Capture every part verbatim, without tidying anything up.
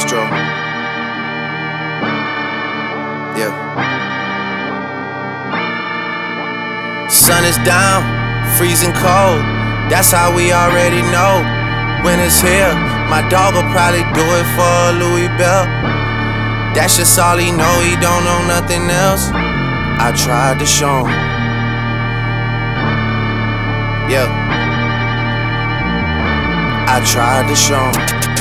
Astro. Yeah. Sun is down, freezing cold. That's how we already know. Winter's here. My dog will probably do it for a Louis belt. That's just all he know. He don't know nothing else. I tried to show him. Yeah. I tried to show him.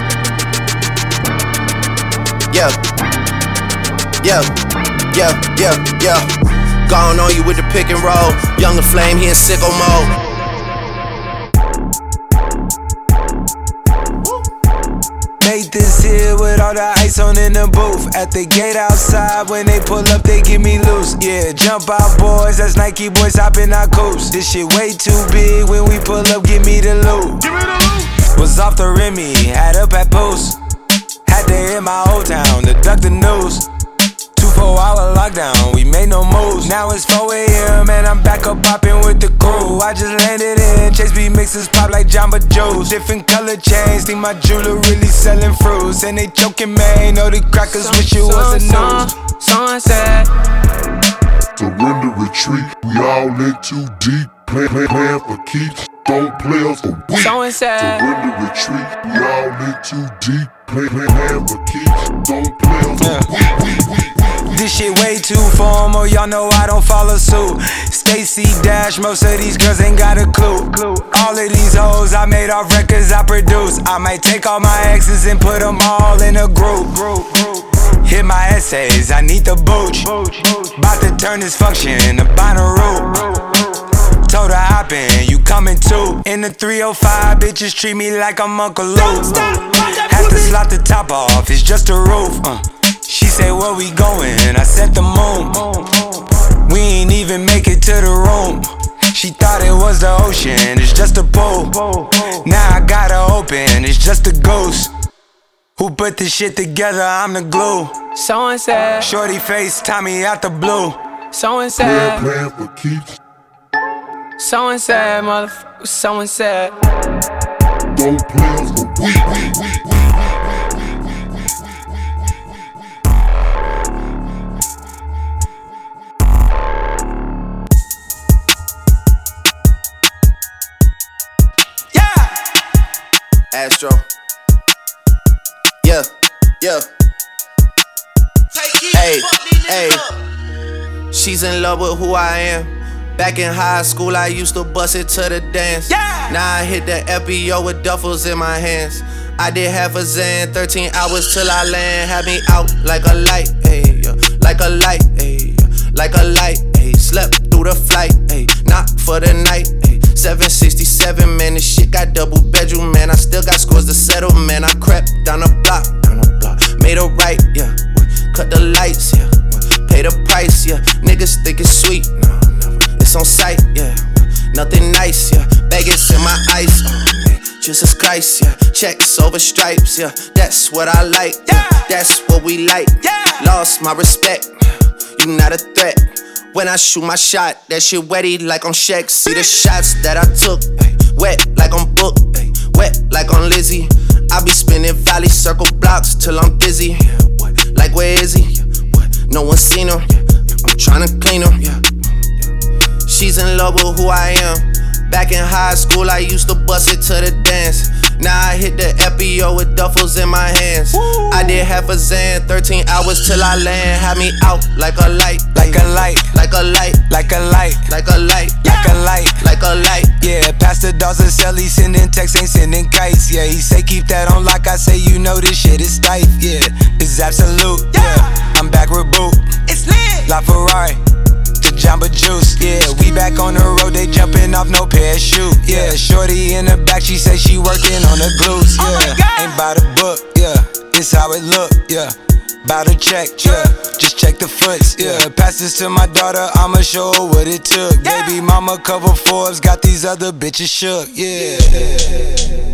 Yeah. Yeah. Yeah. Yeah. Yeah. Gone on you with the pick and roll. Younger Flame, he in sicko mode. Made this here with all the ice on in the booth. At the gate outside, when they pull up, they get me loose. Yeah, jump out boys, that's Nike boys hopping our coops. This shit way too big, when we pull up, give me the loot. Give me the loot. Was off the Remy, had up at post. Had to hit my old town to duck the news. Two four hour lockdown, we made no moves. Now it's four A M and I'm back up popping with the crew. I just landed in, Chase B mixes pop like Jamba Joe's. Different color chains, think my jeweler really selling fruits. And they choking, man, know the crackers wish it was a news. Sunset. Surrender, retreat, we all in too deep. Play, play, playing for keeps, don't play us for weak. Sunset. Surrender, retreat, we all in too deep. Play, play, playing for keeps, don't play us for weak, weak, weak. This shit way too formal, y'all know I don't follow suit. Stacy Dash, most of these girls ain't got a clue. All of these hoes I made off records I produce. I might take all my exes and put them all in a group. Hit my essays, I need the booch. Bout to turn this function into Bonnaroo. Told her hop in, you coming too. In the three oh five, bitches treat me like I'm Uncle Luke. Have to slot the top off, it's just a roof. uh. She say, where we going? I said the moon. We ain't even make it to the room. She thought it was the ocean, it's just a pool. Now I gotta open, it's just a ghost. Who put this shit together? I'm the glue. Someone said, Shorty face, Tommy out the blue. someone Playing, said, playing for keeps, someone said, motherfucker, someone said. don't play us for weak, weak, weak, weak. Astro. Yeah, yeah. Hey, hey. She's in love with who I am. Back in high school, I used to bust it to the dance. Yeah. Now I hit the F B O with duffels in my hands. I did half a Zan, thirteen hours till I land. Had me out like a light, ayy, yeah. Like a light, ayy, yeah. Like a light, ayy. Slept through the flight, ayy. Not for the night, ayy. seven sixty-seven, man, this shit got double bedroom, man. I still got scores to settle, man. I crept down the block, down the block. Made a right, yeah. Cut the lights, yeah. Pay the price, yeah. Niggas think it's sweet, no, never. It's on sight, yeah. Nothing nice, yeah. Baggage in my ice, oh man. Jesus Christ, yeah. Checks over stripes, yeah. That's what I like, yeah. That's what we like, yeah. Lost my respect, you not a threat. When I shoot my shot, that shit wetty like on Shaq. See the shots that I took, ay, wet like on Book, ay, wet like on Lizzie. I be spinning valley circle blocks till I'm dizzy. Yeah, what? Like where is he? Yeah, what? No one seen him. Yeah, I'm tryna clean him. Yeah, yeah. She's in love with who I am. Back in high school, I used to bust it to the dance. Now I hit the F B O with duffels in my hands. Woo. I did half a Zan, thirteen hours till I land. Had me out like a light, Like a light, like a light, like a light, like a light, like a light. like a light. Yeah, Pastor Dawson sell, he sending texts, ain't sending kites. Yeah, he say keep that on lock, I say you know this shit is tight. Yeah, it's absolute. Yeah, I'm back with Boot. It's lit. La Ferrari, the Jamba Juice. Yeah, we back on the road, they jumping off no parachute. Yeah, shorty in the back, she say she working on the glutes. Yeah, ain't by the book. Yeah, it's how it look. Yeah. Bout to check, yeah. Just check the foots, yeah. Pass this to my daughter, I'ma show her what it took. Baby mama cover Forbes, got these other bitches shook, yeah.